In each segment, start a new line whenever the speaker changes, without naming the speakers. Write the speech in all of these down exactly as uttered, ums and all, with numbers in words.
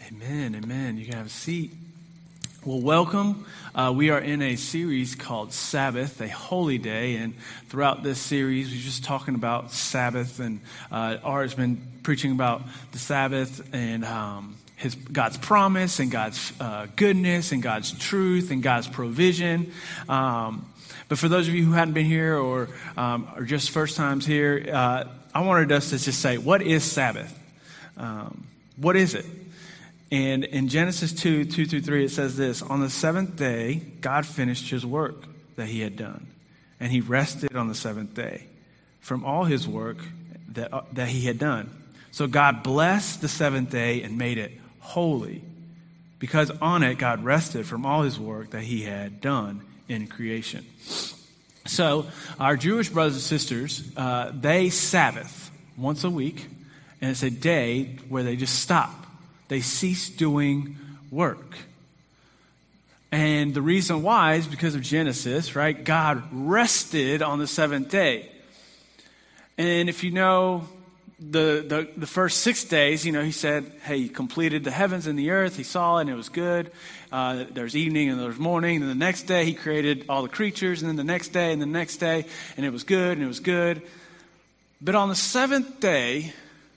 Amen, amen. You can have a seat. Well, welcome. Uh, we are in a series called Sabbath, a holy day, and throughout this series, we're just talking about Sabbath, and uh, Art's been preaching about the Sabbath and um, his God's promise and God's uh, goodness and God's truth and God's provision. Um, but for those of you who hadn't been here or um, are just first times here, uh, I wanted us to just say, what is Sabbath? Um, what is it? And in Genesis two, two through three, it says this: on the seventh day, God finished his work that he had done, and he rested on the seventh day from all his work that, uh, that he had done. So God blessed the seventh day and made it holy, because on it God rested from all his work that he had done in creation. So our Jewish brothers and sisters, uh, they Sabbath once a week, and it's a day where they just stop. They cease doing work. And the reason why is because of Genesis, right? God rested on the seventh day. And if you know the, the, the first six days, you know, he said, hey, he completed the heavens and the earth. He saw it and it was good. Uh, there's evening and there's morning. And the next day he created all the creatures. And then the next day and the next day. And it was good and it was good. But on the seventh day,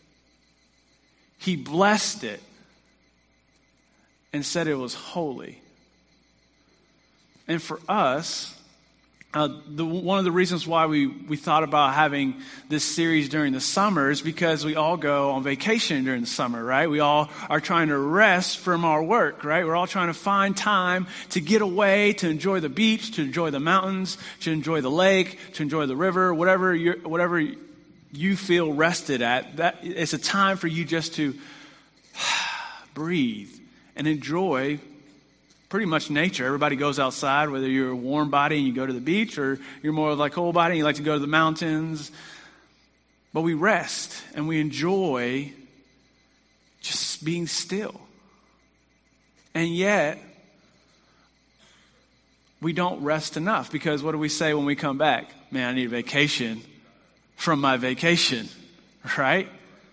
he blessed it and said it was holy. And for us, uh, the, one of the reasons why we, we thought about having this series during the summer is because we all go on vacation during the summer, right? We all are trying to rest from our work, right? We're all trying to find time to get away, to enjoy the beach, to enjoy the mountains, to enjoy the lake, to enjoy the river, whatever you're, whatever you feel rested at. That it's a time for you just to breathe and enjoy pretty much nature. Everybody goes outside, whether you're a warm body and you go to the beach, or you're more like cold body and you like to go to the mountains. But we rest and we enjoy just being still. And yet, we don't rest enough, because what do we say when we come back? Man, I need a vacation from my vacation, right?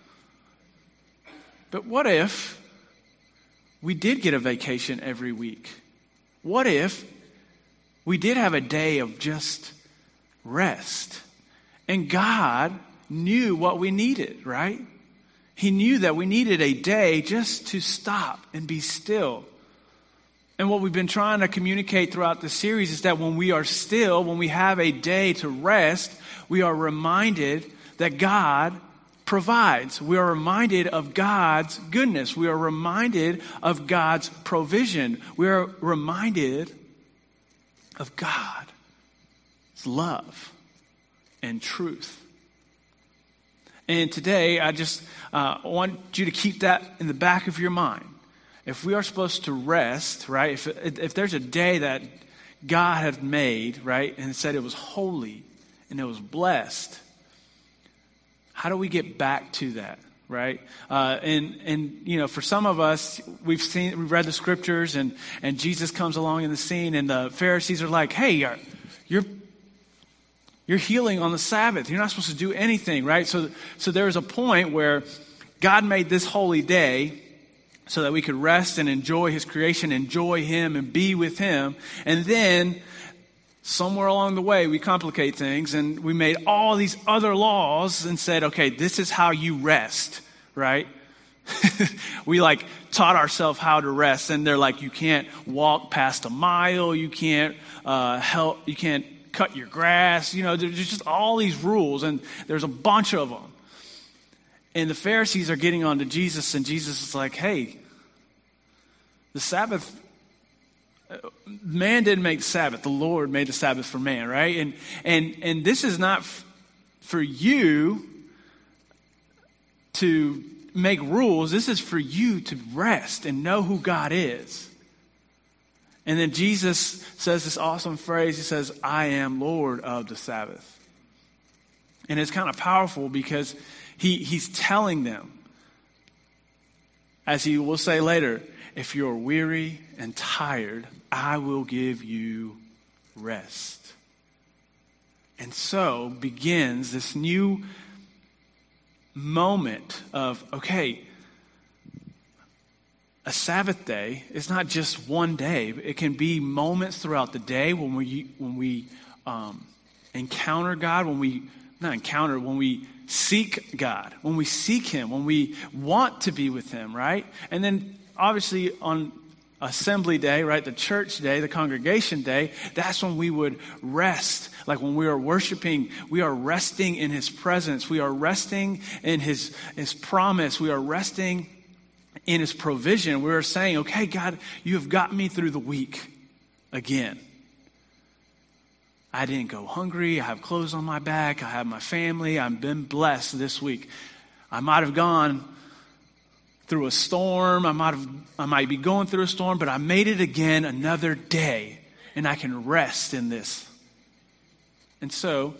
But what if we did get a vacation every week? What if we did have a day of just rest? And God knew what we needed, right? He knew that we needed a day just to stop and be still. And what we've been trying to communicate throughout the series is that when we are still, when we have a day to rest, we are reminded that God provides. We are reminded of God's goodness. We are reminded of God's provision. We are reminded of God's love and truth. And today, I just uh, want you to keep that in the back of your mind. If we are supposed to rest, right, if, if there's a day that God had made, right, and it said it was holy and it was blessed, how do we get back to that, right? Uh, and, and you know, for some of us, we've seen, we've read the scriptures, and, and Jesus comes along in the scene, and the Pharisees are like, hey, you're, you're, you're healing on the Sabbath. You're not supposed to do anything, right? So, so there was a point where God made this holy day so that we could rest and enjoy his creation, enjoy him and be with him. And then somewhere along the way, we complicate things, and we made all these other laws and said, okay, this is how you rest, right? We like taught ourselves how to rest, and they're like, you can't walk past a mile, you can't uh, help, you can't cut your grass, you know, there's just all these rules, and there's a bunch of them. And the Pharisees are getting on to Jesus, and Jesus is like, hey, the Sabbath, man didn't make the Sabbath. The Lord made the Sabbath for man, right? And and and this is not f- for you to make rules. This is for you to rest and know who God is. And then Jesus says this awesome phrase. He says, I am Lord of the Sabbath. And it's kind of powerful because he he's telling them, as he will say later, if you're weary and tired, I will give you rest. And so begins this new moment of, okay, a Sabbath day is not just one day. It can be moments throughout the day when we when we um, encounter God, when we not encounter, when we seek God, when we seek Him, when we want to be with Him, right? And then obviously on assembly day, right, the church day, the congregation day, that's when we would rest. Like when we are worshiping, we are resting in His presence. We are resting in His, His promise. We are resting in His provision. We are saying, okay, God, you have got me through the week again. I didn't go hungry. I have clothes on my back. I have my family. I've been blessed this week. I might have gone through a storm. I might have, I might be going through a storm, but I made it again another day, and I can rest in this. And so,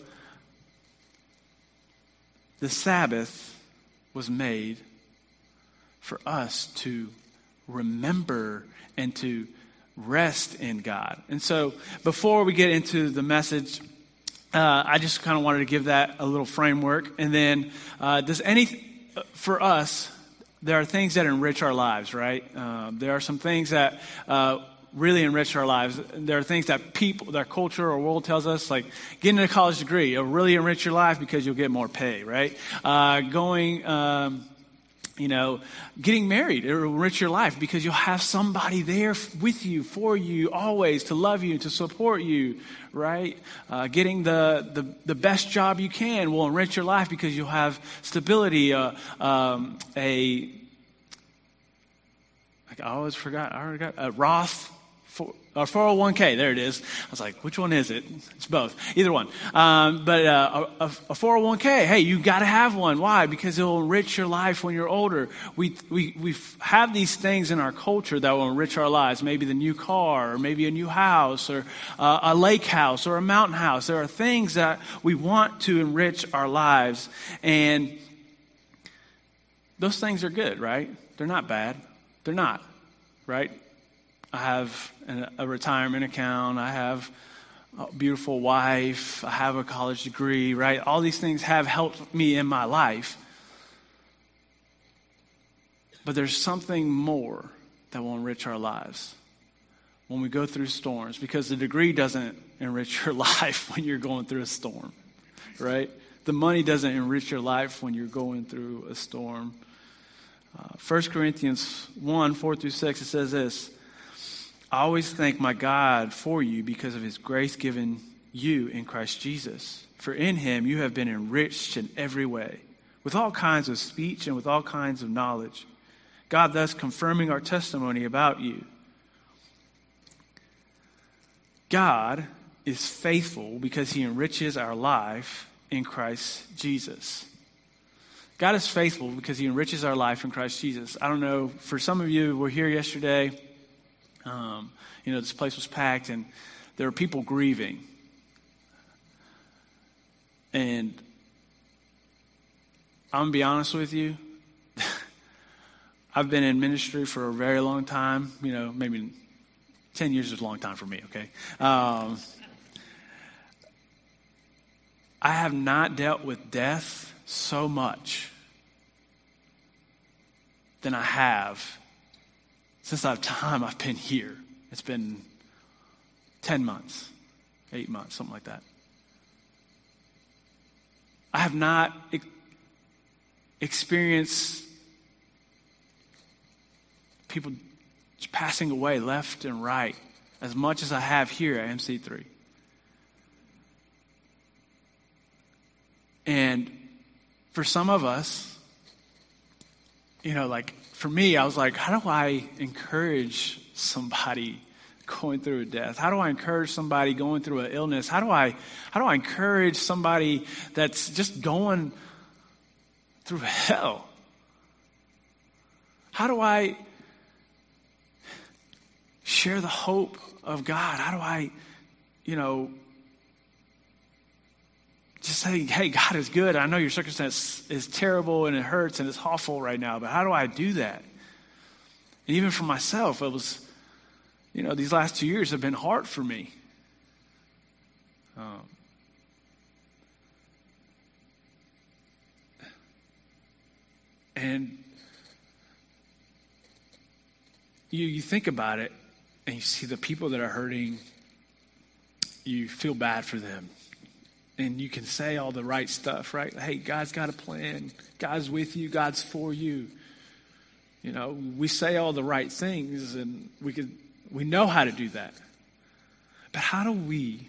the Sabbath was made for us to remember and to rest in God. And so, before we get into the message, uh, I just kind of wanted to give that a little framework. And then, uh, does any, for us, there are things that enrich our lives, right? Uh, there are some things that uh, really enrich our lives. There are things that people, that culture or world tells us, like getting a college degree, it'll really enrich your life because you'll get more pay, right? Uh, going, um, you know, getting married, it'll enrich your life because you'll have somebody there with you, for you, always, to love you, to support you, right? Uh, getting the, the, the best job you can will enrich your life because you'll have stability, uh, um, a, I always forgot, I already got, a Roth, for, uh, four oh one k, there it is. I was like, which one is it? It's both, either one. Um, but uh, a, a four oh one k, hey, you got to have one. Why? Because it will enrich your life when you're older. We we we have these things in our culture that will enrich our lives. Maybe the new car, or maybe a new house, or uh, a lake house, or a mountain house. There are things that we want to enrich our lives, and those things are good, right? They're not bad. They're not, right? I have an, a retirement account. I have a beautiful wife. I have a college degree, right? All these things have helped me in my life. But there's something more that will enrich our lives when we go through storms, because the degree doesn't enrich your life when you're going through a storm, right? The money doesn't enrich your life when you're going through a storm. Uh, First Corinthians one, four through six, it says this: I always thank my God for you because of His grace given you in Christ Jesus. For in Him you have been enriched in every way, with all kinds of speech and with all kinds of knowledge, God thus confirming our testimony about you. God is faithful because He enriches our life in Christ Jesus. God is faithful because He enriches our life in Christ Jesus. I don't know, for some of you who were here yesterday, um, you know, this place was packed and there were people grieving. And I'm going to be honest with you, I've been in ministry for a very long time, you know, maybe ten years is a long time for me, okay? Um, I have not dealt with death so much than I have since I've time I've been here. It's been ten months, eight months, something like that. I have not e- experienced people passing away left and right as much as I have here at M C three. And for some of us, you know, like for me, I was like, how do I encourage somebody going through a death? How do I encourage somebody going through an illness? How do I, how do I encourage somebody that's just going through hell? How do I share the hope of God? How do I, you know, just say, hey, God is good. I know your circumstance is terrible and it hurts and it's awful right now, but how do I do that? And even for myself, it was, you know, these last two years have been hard for me. Um, and you, you think about it and you see the people that are hurting, you feel bad for them. And you can say all the right stuff, right? Hey, God's got a plan. God's with you. God's for you. You know, we say all the right things, and we could we know how to do that. But how do we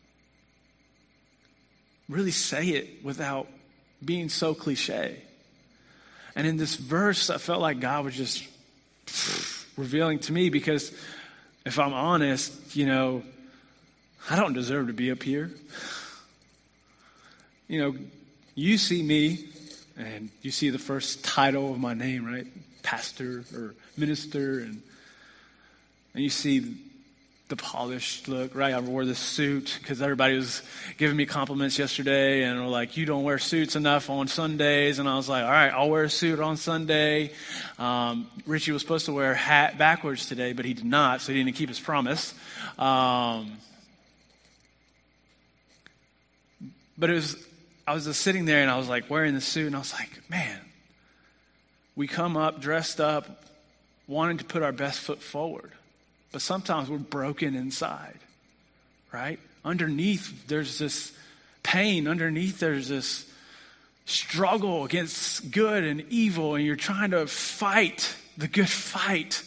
really say it without being so cliche? And in this verse, I felt like God was just revealing to me, because if I'm honest, you know, I don't deserve to be up here. You know, you see me, and you see the first title of my name, right? Pastor or minister, and and you see the polished look, right? I wore this suit because everybody was giving me compliments yesterday, and were like, you don't wear suits enough on Sundays. And I was like, all right, I'll wear a suit on Sunday. Um, Richie was supposed to wear a hat backwards today, but he did not, so he didn't keep his promise. Um, but it was, I was just sitting there, and I was like wearing the suit, and I was like, man, we come up dressed up, wanting to put our best foot forward. But sometimes we're broken inside, right? Underneath, there's this pain. Underneath, there's this struggle against good and evil, and you're trying to fight the good fight.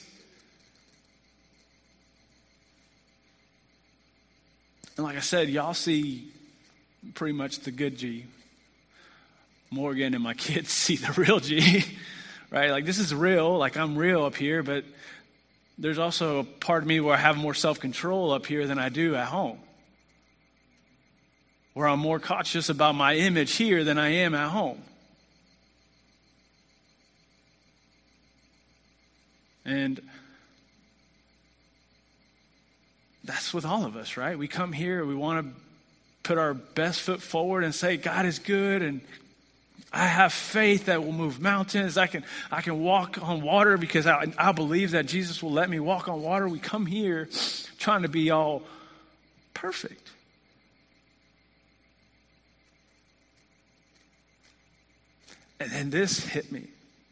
And like I said, y'all see pretty much the good G. Morgan and my kids see the real G, right? Like, this is real. Like, I'm real up here, but there's also a part of me where I have more self-control up here than I do at home. Where I'm more cautious about my image here than I am at home. And that's with all of us, right? We come here, we want to put our best foot forward and say, God is good, and I have faith that will move mountains. I can I can walk on water because I, I believe that Jesus will let me walk on water. We come here trying to be all perfect. And then this hit me.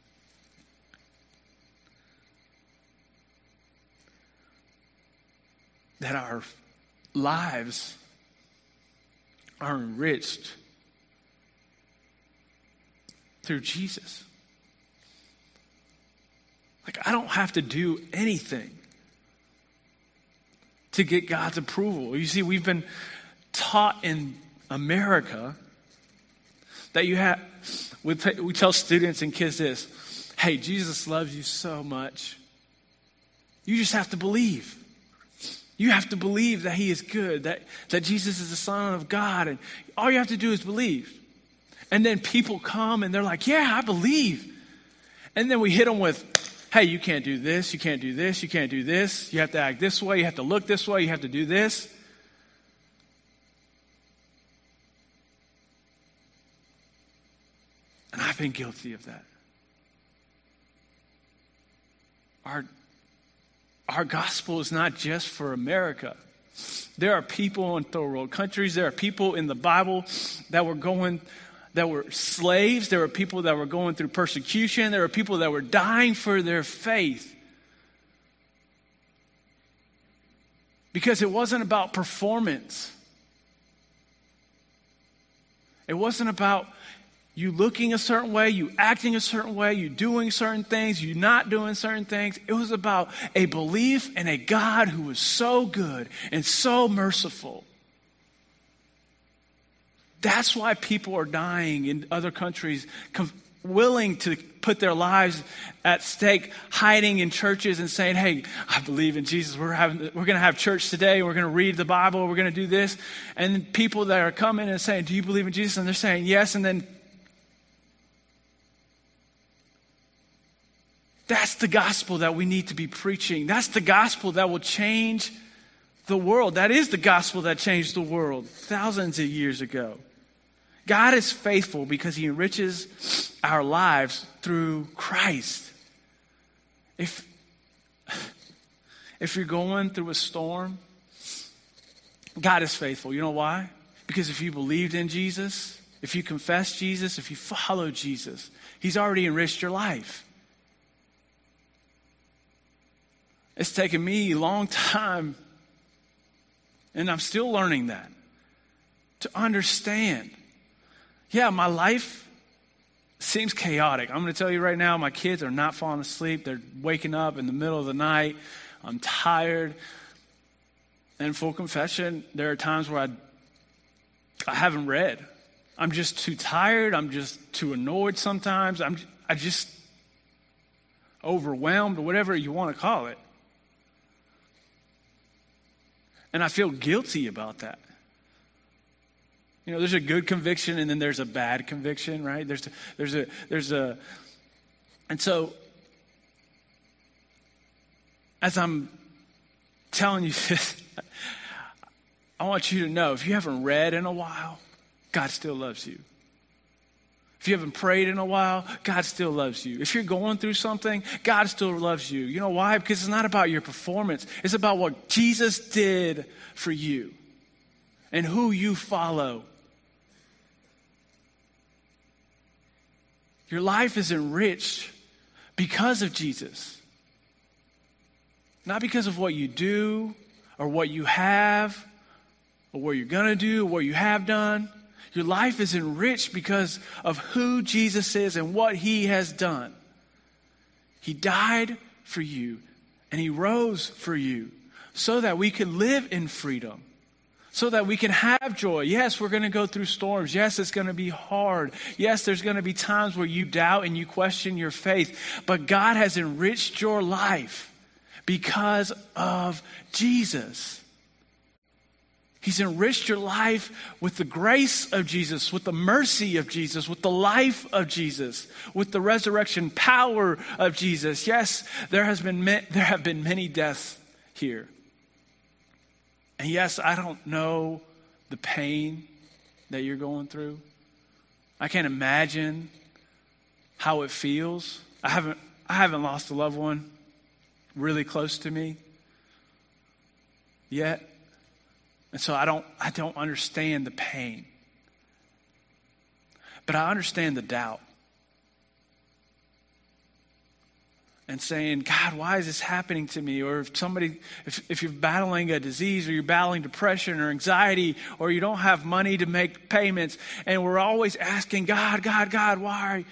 That our lives are enriched through Jesus. Like, I don't have to do anything to get God's approval. You see, we've been taught in America that you have, we, we tell students and kids this, hey, Jesus loves you so much. You just have to believe. You have to believe that he is good, that, that Jesus is the Son of God, and all you have to do is believe. And then people come and they're like, yeah, I believe. And then we hit them with, hey, you can't do this, you can't do this, you can't do this. You have to act this way, you have to look this way, you have to do this. And I've been guilty of that. Our, our gospel is not just for America. There are people in third world countries, there are people in the Bible that were going that were slaves. There were people that were going through persecution. There were people that were dying for their faith. Because it wasn't about performance. It wasn't about you looking a certain way, you acting a certain way, you doing certain things, you not doing certain things. It was about a belief in a God who was so good and so merciful. That's why people are dying in other countries, com- willing to put their lives at stake, hiding in churches and saying, hey, I believe in Jesus. We're having, we're going to have church today. We're going to read the Bible. We're going to do this. And then people that are coming and saying, do you believe in Jesus? And they're saying yes. And then that's the gospel that we need to be preaching. That's the gospel that will change the world. That is the gospel that changed the world thousands of years ago. God is faithful because he enriches our lives through Christ. If, if you're going through a storm, God is faithful. You know why? Because if you believed in Jesus, if you confess Jesus, if you follow Jesus, he's already enriched your life. It's taken me a long time, and I'm still learning that, to understand. Yeah, my life seems chaotic. I'm going to tell you right now, my kids are not falling asleep. They're waking up in the middle of the night. I'm tired. And full confession, there are times where I, I haven't read. I'm just too tired. I'm just too annoyed sometimes. I'm I just overwhelmed, or whatever you want to call it. And I feel guilty about that. You know, there's a good conviction and then there's a bad conviction, right? There's a, there's a, there's a, and so as I'm telling you this, I want you to know, if you haven't read in a while, God still loves you. If you haven't prayed in a while, God still loves you. If you're going through something, God still loves you. You know why? Because it's not about your performance. It's about what Jesus did for you and who you follow. Your life is enriched because of Jesus. Not because of what you do or what you have or what you're going to do or what you have done. Your life is enriched because of who Jesus is and what he has done. He died for you and he rose for you so that we can live in freedom, so that we can have joy. Yes, we're going to go through storms. Yes, it's going to be hard. Yes, there's going to be times where you doubt and you question your faith. But God has enriched your life because of Jesus. He's enriched your life with the grace of Jesus, with the mercy of Jesus, with the life of Jesus, with the resurrection power of Jesus. Yes, there has been ma- there have been many deaths here. And yes, I don't know the pain that you're going through. I can't imagine how it feels. I haven't I haven't lost a loved one really close to me yet. And so I don't I don't understand the pain. But I understand the doubt. And saying, God, why is this happening to me? Or if somebody, if, if you're battling a disease or you're battling depression or anxiety or you don't have money to make payments, and we're always asking, God, God, God, why?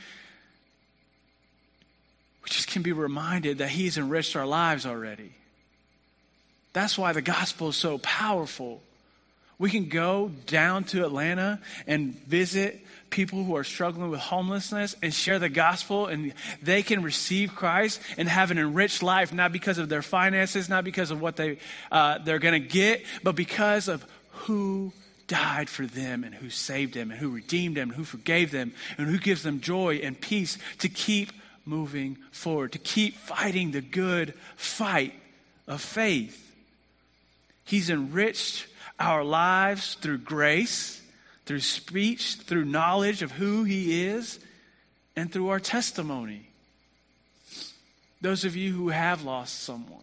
We just can be reminded that he's enriched our lives already. That's why the gospel is so powerful. We can go down to Atlanta and visit people who are struggling with homelessness and share the gospel, and they can receive Christ and have an enriched life, not because of their finances, not because of what they, uh, they're going to get, but because of who died for them and who saved them and who redeemed them and who forgave them and who gives them joy and peace to keep moving forward, to keep fighting the good fight of faith. He's enriched our lives through grace, through speech, through knowledge of who he is, and through our testimony. Those of you who have lost someone,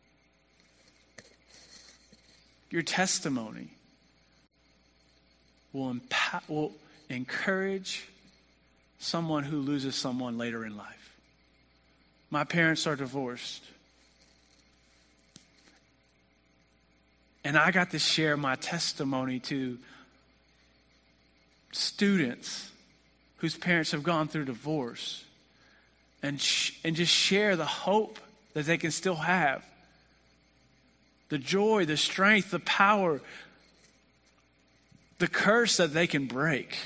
your testimony will, empower, will encourage someone who loses someone later in life. My parents are divorced. And I got to share my testimony to students whose parents have gone through divorce and sh- and just share the hope that they can still have. The joy, the strength, the power, the curse that they can break.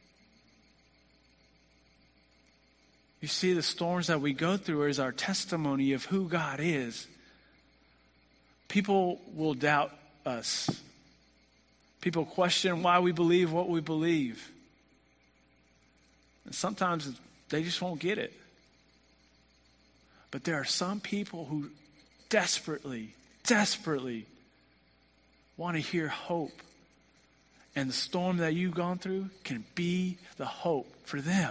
You see, the storms that we go through is our testimony of who God is. People will doubt us. People question why we believe what we believe. And sometimes they just won't get it. But there are some people who desperately, desperately want to hear hope. And the storm that you've gone through can be the hope for them.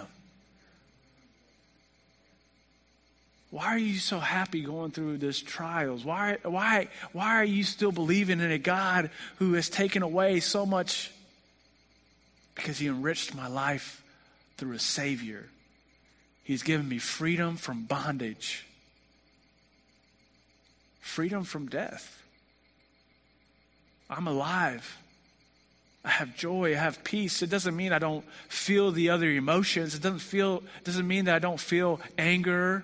Why are you so happy going through these trials? Why, why, why are you still believing in a God who has taken away so much? Because he enriched my life through a Savior. He's given me freedom from bondage. freedom from death. I'm alive. I have joy. I have peace. It doesn't mean I don't feel the other emotions. It doesn't feel, it doesn't mean that I don't feel anger,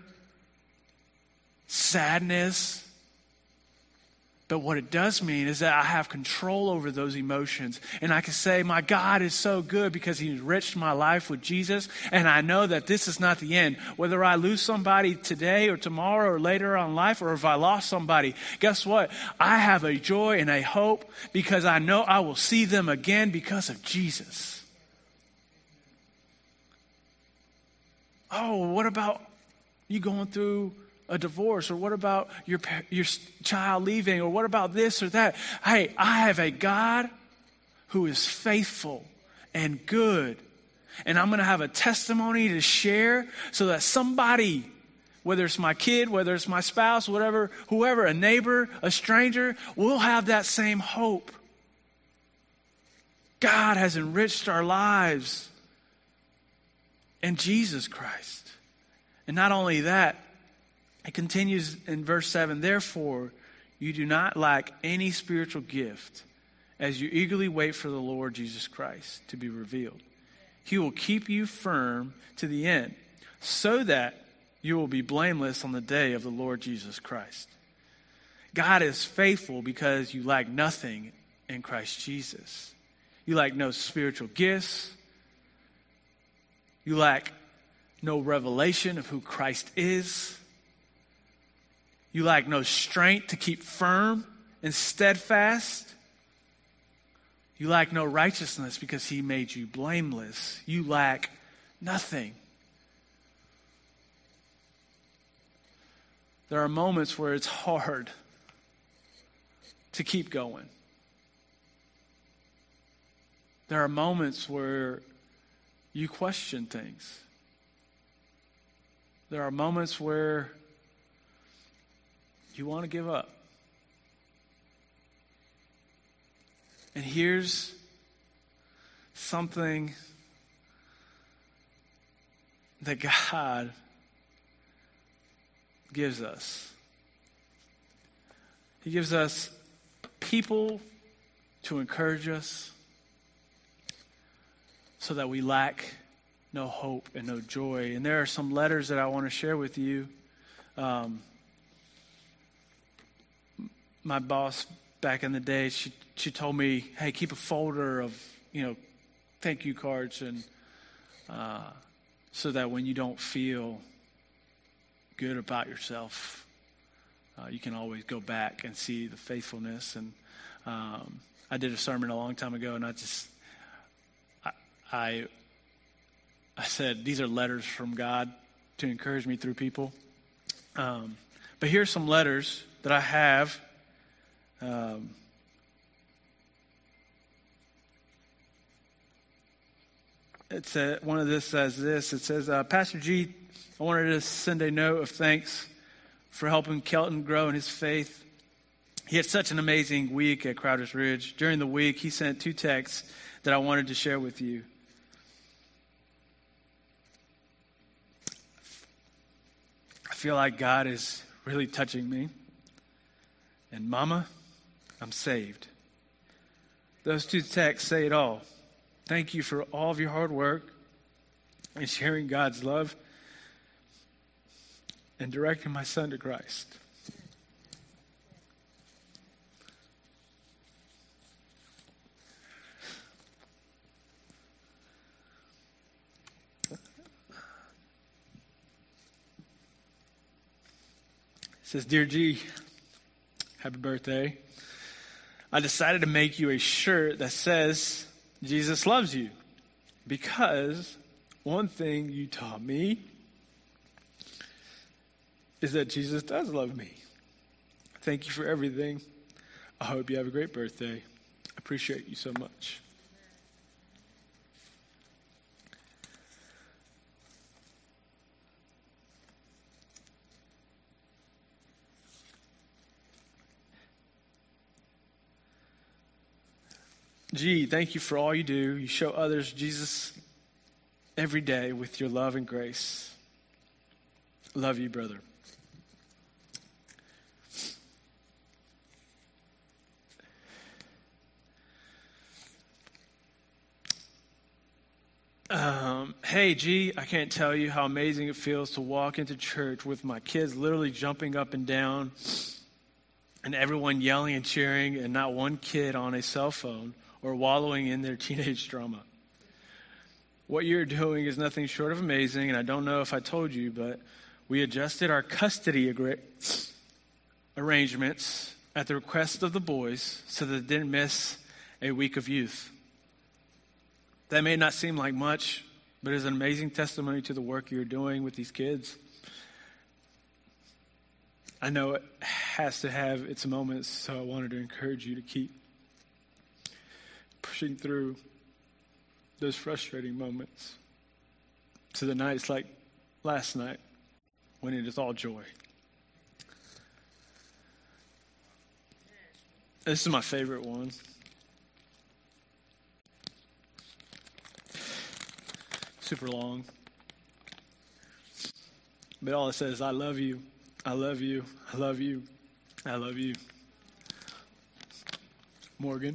sadness. But what it does mean is that I have control over those emotions. And I can say, my God is so good because he enriched my life with Jesus. And I know that this is not the end. Whether I lose somebody today or tomorrow or later on in life, or if I lost somebody, guess what? I have a joy and a hope because I know I will see them again because of Jesus. Oh, what about you going through a divorce, or what about your your child leaving, or what about this or that? Hey, I have a God who is faithful and good, and I'm going to have a testimony to share so that somebody, whether it's my kid, whether it's my spouse, whatever, whoever, a neighbor, a stranger, will have that same hope. God has enriched our lives in Jesus Christ. And not only that, it continues in verse seven, therefore, you do not lack any spiritual gift as you eagerly wait for the Lord Jesus Christ to be revealed. He will keep you firm to the end so that you will be blameless on the day of the Lord Jesus Christ. God is faithful because you lack nothing in Christ Jesus. You lack no spiritual gifts. You lack no revelation of who Christ is. You lack no strength to keep firm and steadfast. You lack no righteousness because he made you blameless. You lack nothing. There are moments where it's hard to keep going. There are moments where you question things. There are moments where you want to give up. And here's something that God gives us. He gives us people to encourage us so that we lack no hope and no joy. And there are some letters that I want to share with you. Um, my boss back in the day, she she told me, hey, keep a folder of, you know, thank you cards, and uh, so that when you don't feel good about yourself, uh, you can always go back and see the faithfulness. And um, I did a sermon a long time ago, and I just, I, I, I said, these are letters from God to encourage me through people. Um, but here's some letters that I have. Um, it's a, one of this says this. It says, uh, Pastor G, I wanted to send a note of thanks for helping Kelton grow in his faith. He had such an amazing week at Crowder's Ridge. During the week, he sent two texts that I wanted to share with you. I feel like God is really touching me. And Mama, I'm saved. Those two texts say it all. Thank you for all of your hard work and sharing God's love and directing my son to Christ. It says, Dear G, happy birthday. I decided to make you a shirt that says Jesus loves you, because one thing you taught me is that Jesus does love me. Thank you for everything. I hope you have a great birthday. I appreciate you so much. Gee, thank you for all you do. You show others Jesus every day with your love and grace. Love you, brother. Um, hey, G, I can't tell you how amazing it feels to walk into church with my kids literally jumping up and down and everyone yelling and cheering and not one kid on a cell phone or wallowing in their teenage drama. What you're doing is nothing short of amazing, and I don't know if I told you, but we adjusted our custody agree- arrangements at the request of the boys so that they didn't miss a week of youth. That may not seem like much, but it's an amazing testimony to the work you're doing with these kids. I know it has to have its moments, so I wanted to encourage you to keep pushing through those frustrating moments to the nights like last night when it is all joy. This is my favorite one. Super long. But all it says is, I love you, I love you, I love you, I love you. Morgan.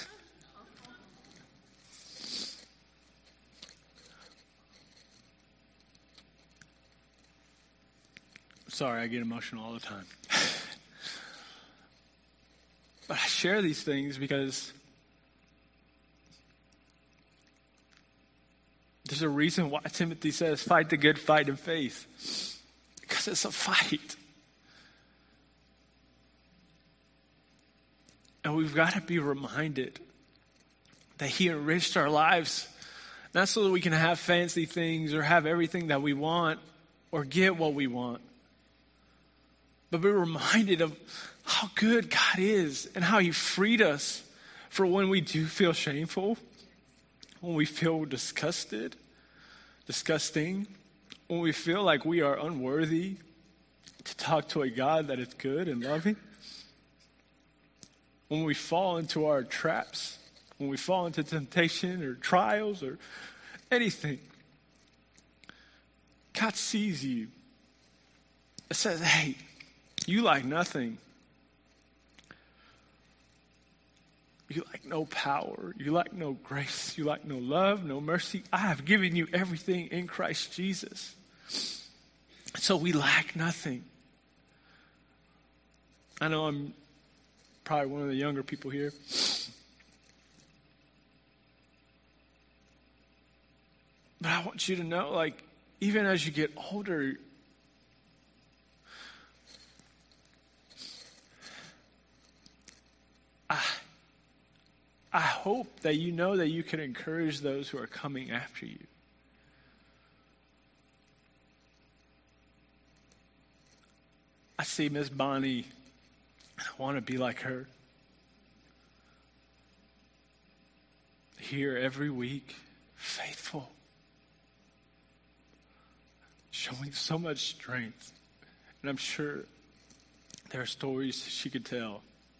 Sorry, I get emotional all the time. But I share these things because there's a reason why Timothy says, fight the good fight of faith. Because it's a fight. And we've got to be reminded that he enriched our lives, not so that we can have fancy things or have everything that we want or get what we want, but be reminded of how good God is and how he freed us for when we do feel shameful, when we feel disgusted, disgusting, when we feel like we are unworthy to talk to a God that is good and loving, when we fall into our traps, when we fall into temptation or trials or anything. God sees you. It says, hey, you like nothing. You lack no power. You lack no grace. You lack no love, no mercy. I have given you everything in Christ Jesus. So we lack nothing. I know I'm probably one of the younger people here. But I want you to know, like, even as you get older, I, I hope that you know that you can encourage those who are coming after you. I see Miss Bonnie, and I want to be like her. Here every week, faithful, showing so much strength. And I'm sure there are stories she could tell.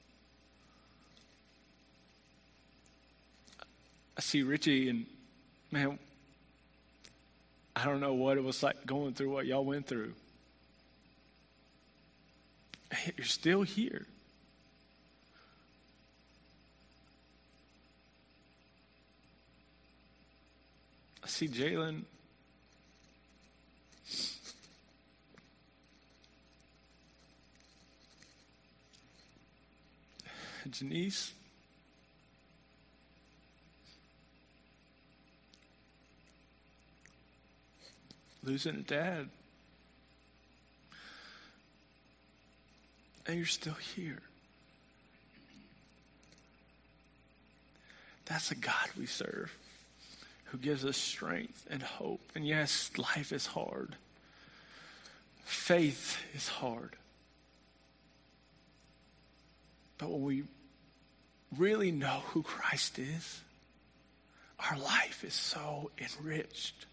I see Richie, and man, I don't know what it was like going through what y'all went through. You're still here. I see Jalen. Janice. Losing a dad. And you're still here. That's a God we serve, who gives us strength and hope. And yes, life is hard. Faith is hard. But when we really know who Christ is, our life is so enriched.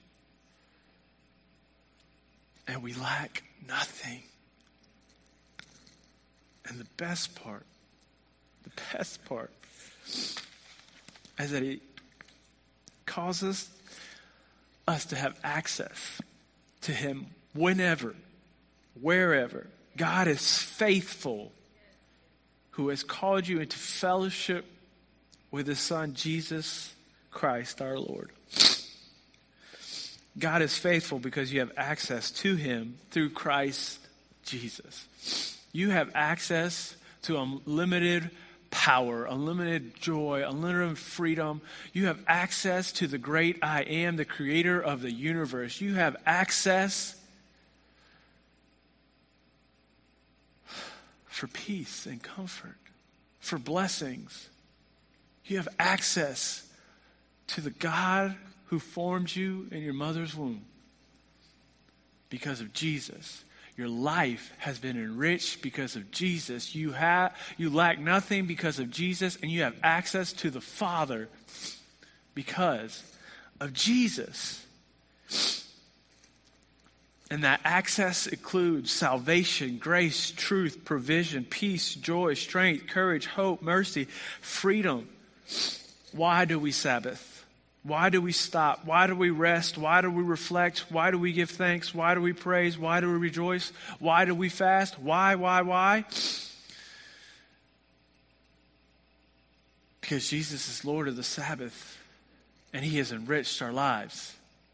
And we lack nothing. And the best part, the best part is that he causes us to have access to him whenever, wherever. God is faithful, who has called you into fellowship with his Son, Jesus Christ, our Lord. God is faithful because you have access to him through Christ Jesus. You have access to unlimited power, unlimited joy, unlimited freedom. You have access to the great I am, the creator of the universe. You have access for peace and comfort, for blessings. You have access to the God who formed you in your mother's womb. Because of Jesus, your life has been enriched because of Jesus. You have, you lack nothing because of Jesus, and you have access to the Father because of Jesus. And that access includes salvation, grace, truth, provision, peace, joy, strength, courage, hope, mercy, freedom. Why do we Sabbath? Why do we stop? Why do we rest? Why do we reflect? Why do we give thanks? Why do we praise? Why do we rejoice? Why do we fast? Why, why, why? Because Jesus is Lord of the Sabbath, and he has enriched our lives.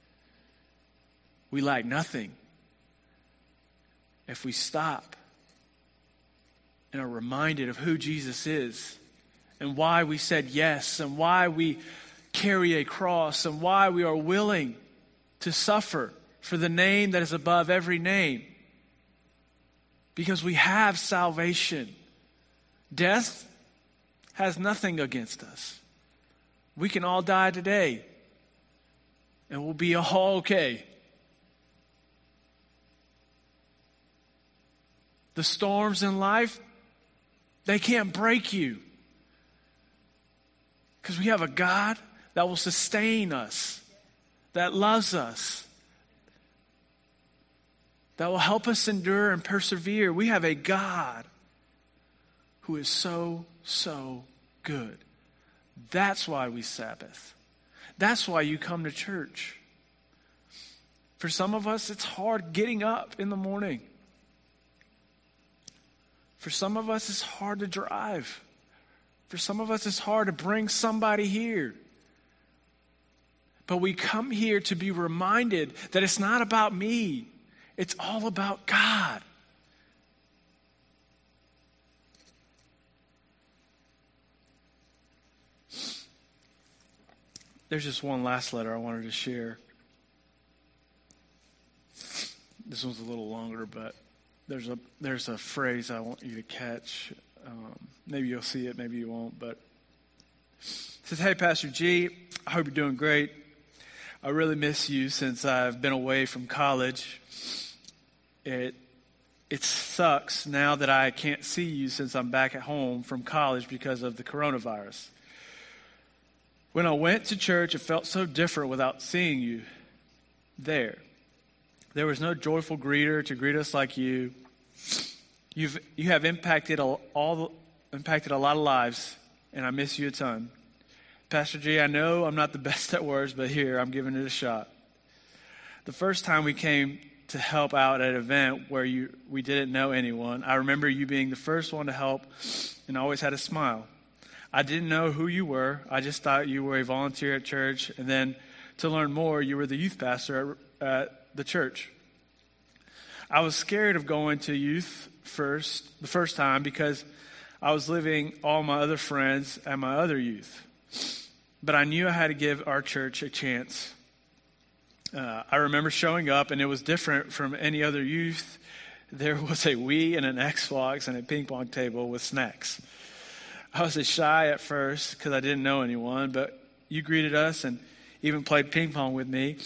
We lack nothing if we stop and are reminded of who Jesus is and why we said yes and why we carry a cross and why we are willing to suffer for the name that is above every name. Because we have salvation. Death has nothing against us. We can all die today and we'll be all okay. The storms in life, they can't break you. Because we have a God that will sustain us, that loves us, that will help us endure and persevere. We have a God who is so, so good. That's why we Sabbath. That's why you come to church. For some of us, it's hard getting up in the morning. For some of us, it's hard to drive. For some of us, it's hard to bring somebody here. But we come here to be reminded that it's not about me. It's all about God. There's just one last letter I wanted to share. This one's a little longer, but there's a there's a phrase I want you to catch. Um, maybe you'll see it, maybe you won't. But it says, "Hey, Pastor G, I hope you're doing great. I really miss you since I've been away from college. It it sucks now that I can't see you since I'm back at home from college because of the coronavirus. When I went to church, it felt so different without seeing you there. There was no joyful greeter to greet us like you. You've you have impacted all, all impacted a lot of lives, and I miss you a ton. Pastor G, I know I'm not the best at words, but here, I'm giving it a shot. The first time we came to help out at an event where you we didn't know anyone, I remember you being the first one to help and always had a smile. I didn't know who you were. I just thought you were a volunteer at church, and then to learn more, you were the youth pastor at, at the church. I was scared of going to youth first, the first time, because I was leaving all my other friends at my other youth. But I knew I had to give our church a chance. Uh, I remember showing up, and it was different from any other youth. There was a Wii and an Xbox and a ping pong table with snacks. I was shy at first because I didn't know anyone, but you greeted us and even played ping pong with me.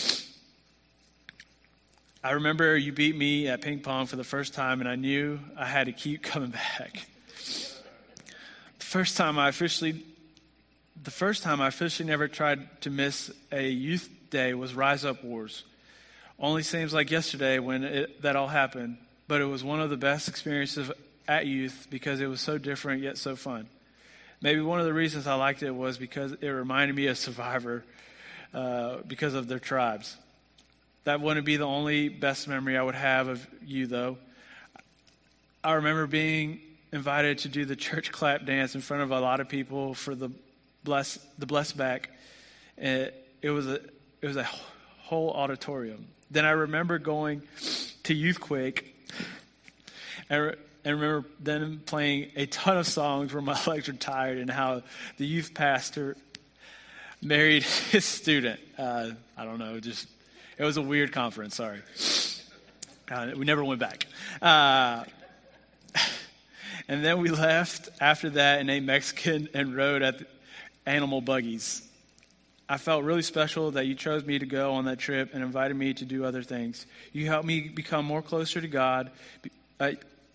I remember you beat me at ping pong for the first time, and I knew I had to keep coming back. The first time I officially, the first time I officially never tried to miss a youth day was Rise Up Wars. Only seems like yesterday when it, that all happened, but it was one of the best experiences at youth because it was so different yet so fun. Maybe one of the reasons I liked it was because it reminded me of Survivor uh, because of their tribes. That wouldn't be the only best memory I would have of you, though. I remember being invited to do the church clap dance in front of a lot of people for the bless the bless back. It, it was a it was a whole auditorium. Then I remember going to Youth Quake and, re- and remember then playing a ton of songs where my legs were tired and how the youth pastor married his student. Uh, I don't know, just it was a weird conference, sorry. Uh, we never went back. Uh, and then we left after that and ate Mexican and rode at the animal buggies. I felt really special that you chose me to go on that trip and invited me to do other things. You helped me become more closer to God. I,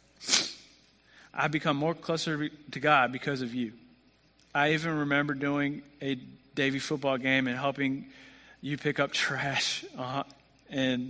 I become more closer to God because of you. I even remember doing a Davy football game and helping you pick up trash. Uh, and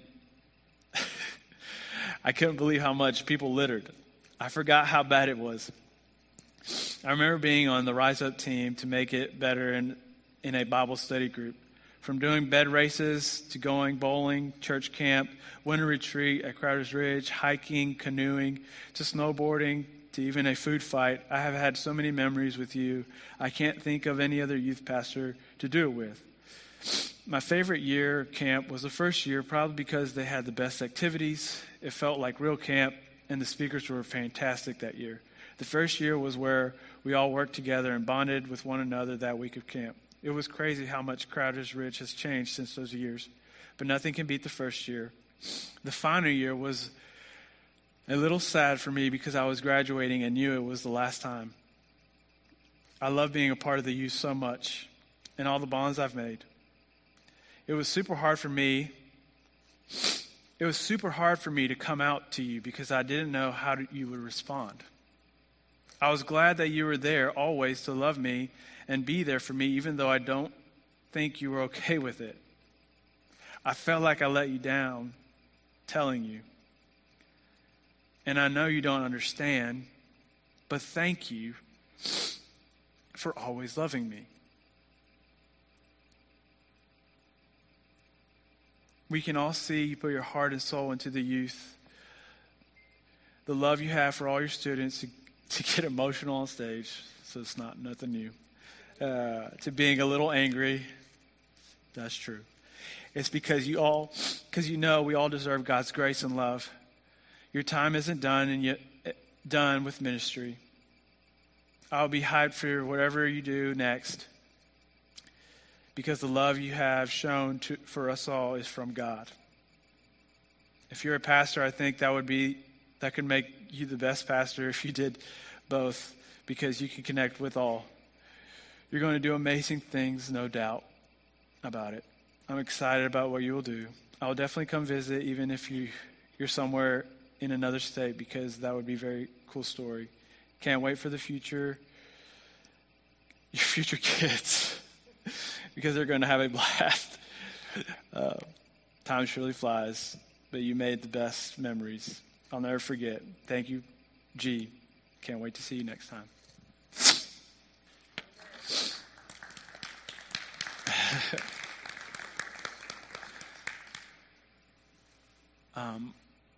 I couldn't believe how much people littered. I forgot how bad it was. I remember being on the Rise Up team to make it better and in a Bible study group. From doing bed races to going bowling, church camp, winter retreat at Crowder's Ridge, hiking, canoeing, to snowboarding, to even a food fight, I have had so many memories with you. I can't think of any other youth pastor to do it with. My favorite year camp was the first year, probably because they had the best activities. It felt like real camp, and the speakers were fantastic that year. The first year was where we all worked together and bonded with one another that week of camp. It was crazy how much Crowder's Ridge has changed since those years, but nothing can beat the first year. The final year was a little sad for me because I was graduating and knew it was the last time. I love being a part of the youth so much and all the bonds I've made. It was super hard for me. It was super hard for me to come out to you because I didn't know how you would respond. I was glad that you were there always to love me and be there for me, even though I don't think you were okay with it. I felt like I let you down telling you. And I know you don't understand, but thank you for always loving me. We can all see you put your heart and soul into the youth. The love you have for all your students to, to get emotional on stage, so it's not nothing new. Uh, to being a little angry, that's true. It's because you all, because you know we all deserve God's grace and love. Your time isn't done and yet done with ministry. I'll be hyped for whatever you do next, because the love you have shown to, for us all is from God. If you're a pastor, I think that would be that could make you the best pastor if you did both, because you can connect with all. You're going to do amazing things, no doubt about it. I'm excited about what you will do. I'll definitely come visit, even if you, you're somewhere in another state, because that would be a very cool story. Can't wait for the future, your future kids, because they're going to have a blast. Uh, time surely flies, but you made the best memories. I'll never forget. Thank you, G. Can't wait to see you next time. um,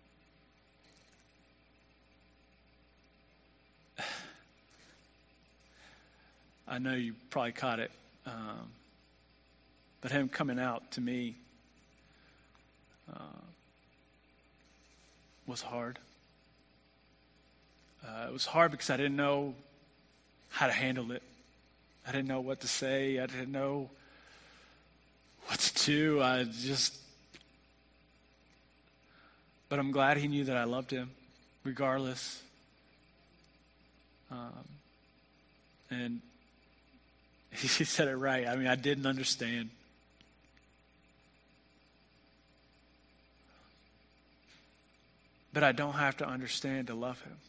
I know you probably caught it, um, but him coming out to me uh, was hard. Uh, it was hard because I didn't know how to handle it. I didn't know what to say. I didn't know what to do. I just, but I'm glad he knew that I loved him, regardless. Um, and he said it right. I mean, I didn't understand. But I don't have to understand to love him.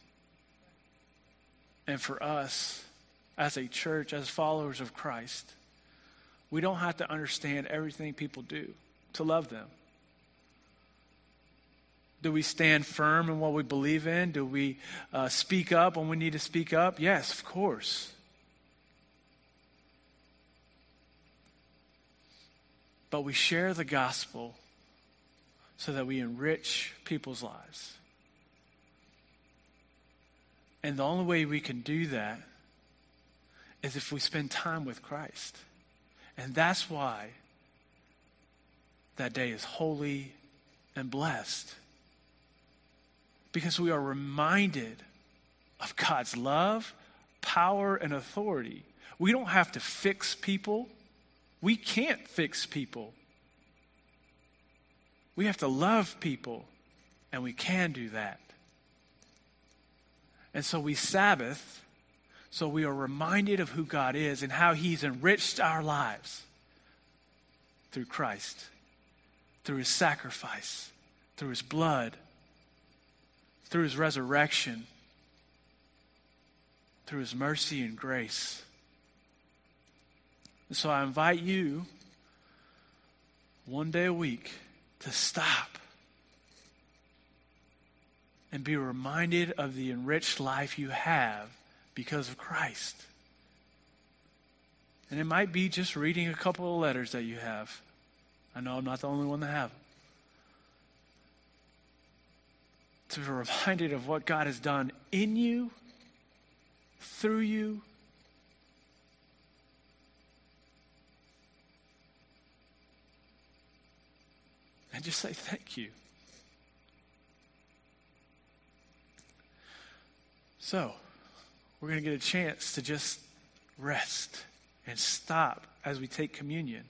And for us, as a church, as followers of Christ, we don't have to understand everything people do to love them. Do we stand firm in what we believe in? Do we uh, speak up when we need to speak up? Yes, of course. But we share the gospel so that we enrich people's lives. And the only way we can do that is if we spend time with Christ. And that's why, that day is holy and blessed. Because we are reminded of God's love, power, and authority. We don't have to fix people. We can't fix people. We have to love people, and we can do that. And so we Sabbath, so we are reminded of who God is and how he's enriched our lives through Christ, through his sacrifice, through his blood, through his resurrection, through his mercy and grace. And so I invite you one day a week to stop and be reminded of the enriched life you have because of Christ. And it might be just reading a couple of letters that you have. I know I'm not the only one that have them. To be reminded of what God has done in you, through you, and just say thank you. So, we're going to get a chance to just rest and stop as we take communion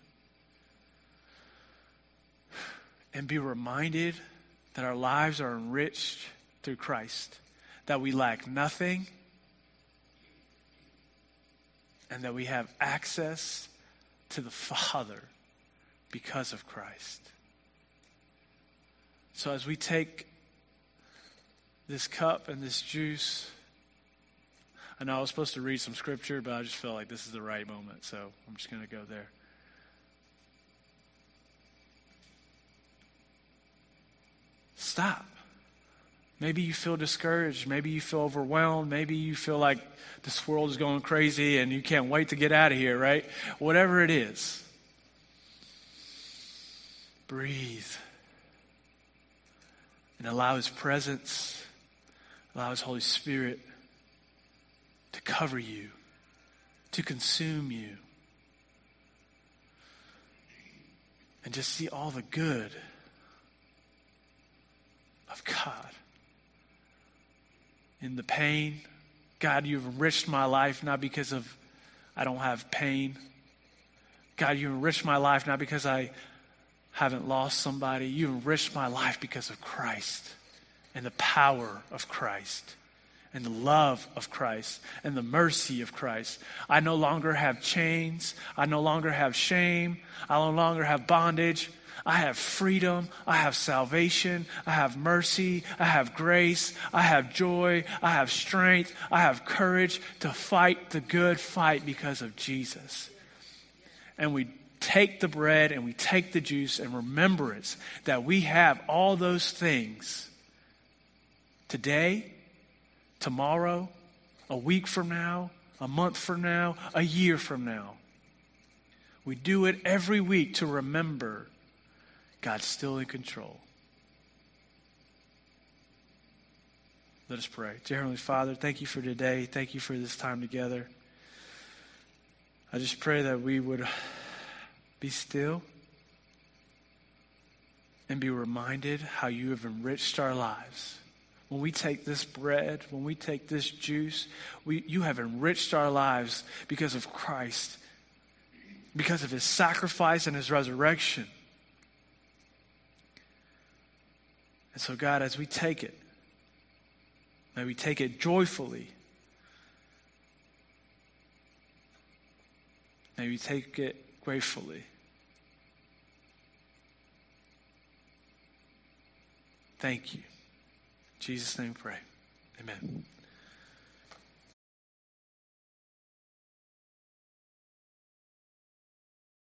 and be reminded that our lives are enriched through Christ, that we lack nothing, and that we have access to the Father because of Christ. So as we take this cup and this juice, I know I was supposed to read some scripture, but I just felt like this is the right moment, so I'm just going to go there. Stop. Maybe you feel discouraged. Maybe you feel overwhelmed. Maybe you feel like this world is going crazy and you can't wait to get out of here, right? Whatever it is, breathe and allow his presence, allow his Holy Spirit to cover you, to consume you, and just see all the good of God. In the pain, God, you've enriched my life not because of I don't have pain. God, you enriched my life not because I haven't lost somebody. You enriched my life because of Christ and the power of Christ and the love of Christ and the mercy of Christ. I no longer have chains. I no longer have shame. I no longer have bondage. I have freedom. I have salvation. I have mercy. I have grace. I have joy. I have strength. I have courage to fight the good fight because of Jesus. And we take the bread and we take the juice and remembrance that we have all those things today, tomorrow, a week from now, a month from now, a year from now. We do it every week to remember God's still in control. Let us pray. Dear Heavenly Father, thank you for today. Thank you for this time together. I just pray that we would be still and be reminded how you have enriched our lives. When we take this bread, when we take this juice, we, you have enriched our lives because of Christ, because of his sacrifice and his resurrection. And so, God, as we take it, may we take it joyfully. May we take it gratefully. Thank you. In Jesus' name we pray. Amen.